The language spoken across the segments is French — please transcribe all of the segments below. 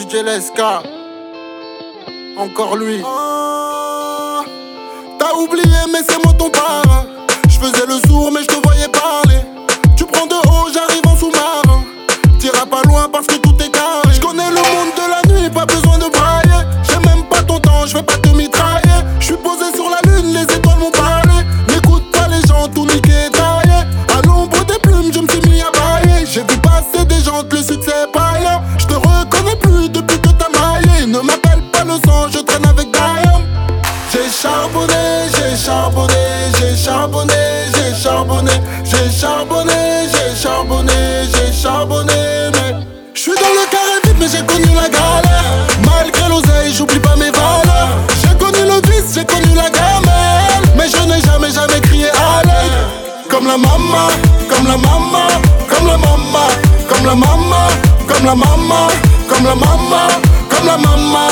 DJ LSK. Encore lui. T'as oublié mais c'est moi ton parrain. Je faisais le sourd mais je te voyais parler. Tu prends de haut, j'arrive en sous-marin. T'iras pas loin parce que tout est carré. Je connais le monde de la nuit, pas besoin de brailler. J'ai même pas ton temps, je vais pas te mitrailler. Je suis posé sur la lune, les étoiles m'ont parlé. N'écoute pas les gens, tout niqué et taillé. À l'ombre des plumes, je me suis mis à bailler. J'ai vu passer des gens, le succès est païen. Je te reconnais plus depuis que t'as maillé. Ne m'appelle pas le sang, je traîne avec Diane. J'ai charbonné, j'ai charbonné, j'ai charbonné, j'ai charbonné, j'ai charbonné, j'ai charbonné, j'ai charbonné, mais j'suis dans le carré vide mais j'ai connu la galère. Malgré l'oseille, j'oublie pas mes valeurs. J'ai connu le vice, j'ai connu la gamelle. Mais je n'ai jamais, jamais crié à l'aide. Comme la maman, comme la maman, comme la maman, comme la maman, comme la maman, comme la maman, comme la maman.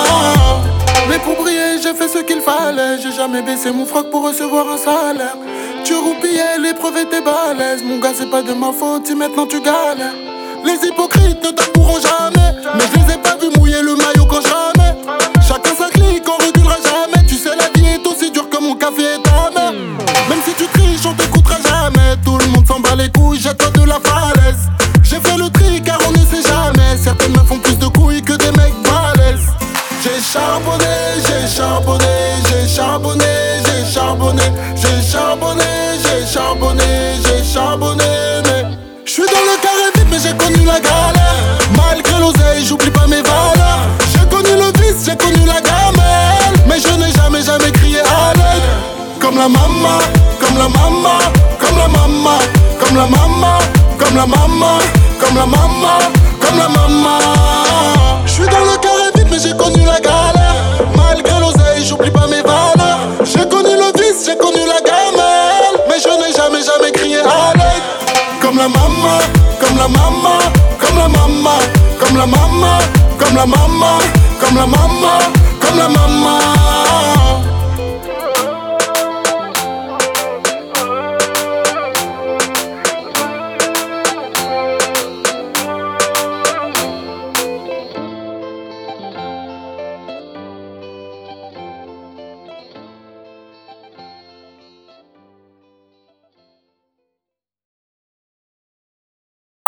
Mais pour briller, j'ai fait ce qu'il fallait. J'ai jamais baissé mon froc pour recevoir un salaire. Tu roupillais, l'épreuve était balèze. Mon gars, c'est pas de ma faute si maintenant tu galères. Les hypocrites ne t'avoueront jamais. Mais je les ai pas vus mouiller le maillot quand jamais. Chacun sa clique, on reculera jamais. Tu sais, la vie est aussi dure que mon café est ta mère. Même si tu triches, on t'écoutera jamais. Tout le monde s'en bat les couilles, jette-toi de la falaise. J'ai fait le tri car on ne sait jamais. Certaines me font plus de couilles que des mecs balèzes. J'ai charbonné, j'ai charbonné, j'ai charbonné, j'ai charbonné, j'ai charbonné, j'ai charbonné, j'ai charbonné, mais j'suis dans le carré vide mais j'ai connu la galère. Malgré l'oseille, j'oublie pas mes valeurs. J'ai connu le vice, j'ai connu la gamelle. Mais je n'ai jamais, jamais crié à l'aide. Comme la maman, comme la maman, comme la maman, comme la maman, comme la maman, comme la maman, comme la maman. J'suis dans le carré vide mais j'ai connu la galère. Malgré l'oseille, j'oublie pas mes valeurs. J'ai connu le vice, j'ai connu la gamelle. Mais je n'ai jamais, jamais crié à l'aide. Comme la maman, comme la maman, comme la maman, comme la maman, comme la maman, comme la maman, comme la maman.